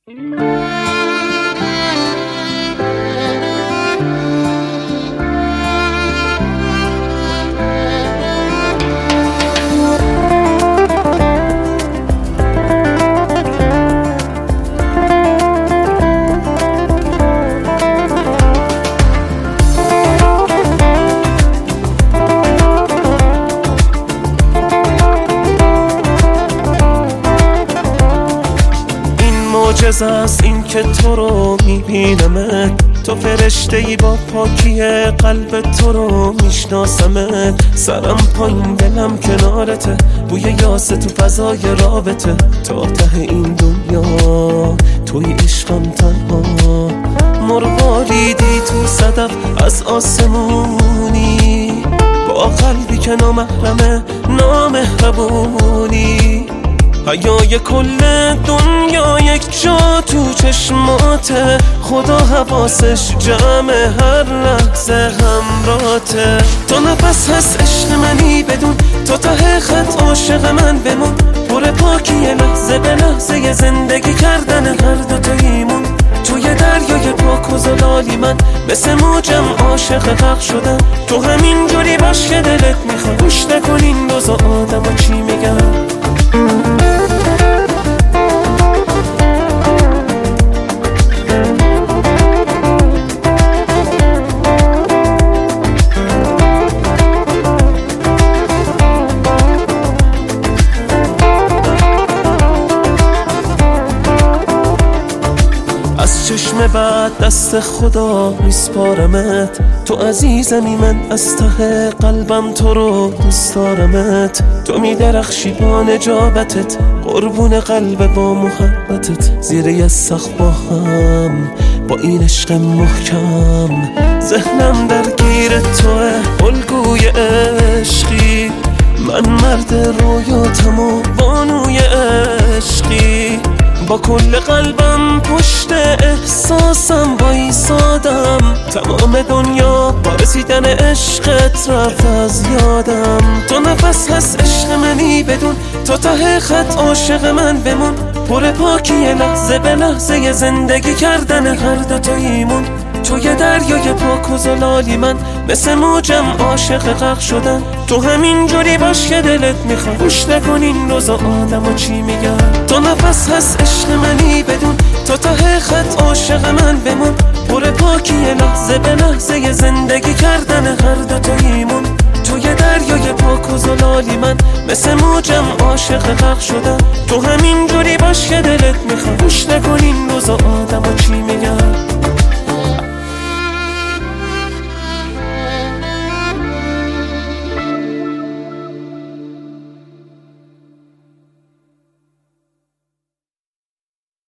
معجزه است این که تو رو میبینمت، تو فرشته‌ای با پاکی قلب تو رو میشناسمت. سرم پایین دلم کنارته، بوی یاس تو فضای رابطه. تا ته این دنیا توی عشقم تنها، مرواریدی تو صدف از آسمونی، با قلبی که نامحرمه نامهربونی. حیای کل دنیا یک جا تو چشماته، خدا حواسش جمع هر لحظه همراته. تو نفس هست عشق منی بدون، تو ته خط عاشق من بمون. پر پاکی لحظه به لحظه زندگی کردن هر دو تاییمون. توی دریای پاک و زلالی من مثل موجم عاشق غرق شدم. تو همین جوری باش که دلت میخواد، گوش نکن این روزا آدم چی میگن. از چشم بعد دست خدا میسپارمت، تو عزیزمی من از ته قلبم تو رو دوست دارمت. تو میدرخشی با نجابتت، قربون قلب با محبتت. زیر یه سقف با هم با این عشق محکم، ذهنم درگیر توه الگوی عشقی. من مرد رویاتم و بانوی عشقی، با کل قلبم پشت احساسم بایستادم. تمام دنیا با رسیدن عشقت رفت از یادم. تو نفس هست عشق منی بدون، تو ته خط عاشق من بمون. پر پاکی لحظه به لحظه زندگی کردن هر دو تاییمون. توی دریای پاک و زلالی من مثل موجم عاشق غرق شدم. تو همین جوری باش که دلت میخواد، گوش نکن این روزا آدم چی میگن. تو نفس هست عشق منی بدون، تو ته خط عاشق من بمون. پر پاکی لحظه به لحظه زندگی کردن هر دو تاییمون. توی دریای پاک و زلالی من مثل موجم عاشق غرق شدم. تو همین جوری باش که دلت میخواد، گوش نکن این روزا آدم چی میگن.